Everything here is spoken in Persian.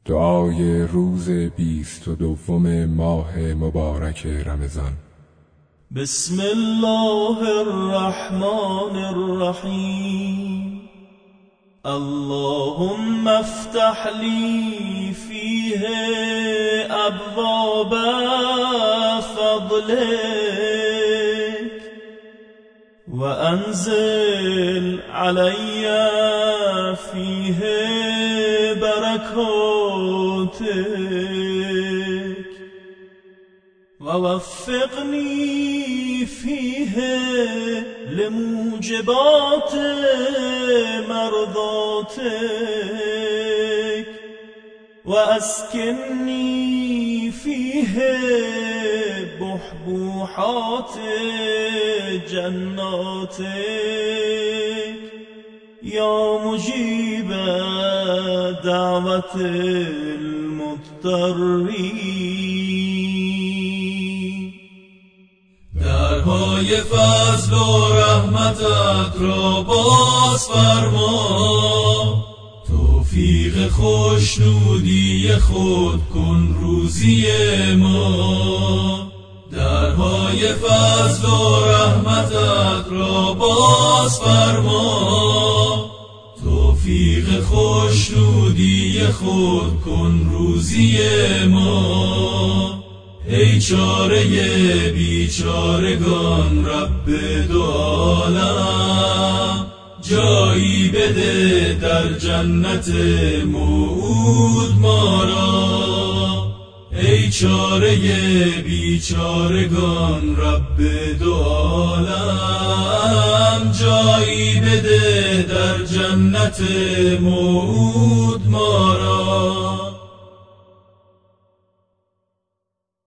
دعای روز 22 ماه مبارک رمضان. بسم الله الرحمن الرحیم. اللهم افتح لي فيه ابواب فضلك وانزل علي فيه بركاتك ووفقني فيه لموجبات مرضاتك وأسكنني فيه بحبوحات جناتك يا مجيب دعوة المضطرين. درهای فضل و رحمتت را باز فرما، توفیق خوشنودی خود کن روزی ما. درهای فضل و رحمتت را باز فرما، توفیق خوشنودی خود کن روزی ما. ای چاره بیچارگان رب دو عالم، جایی بده در جنت موعود ما را. ای چاره بیچارگان رب دو عالم، جایی بده در جنت موعود ما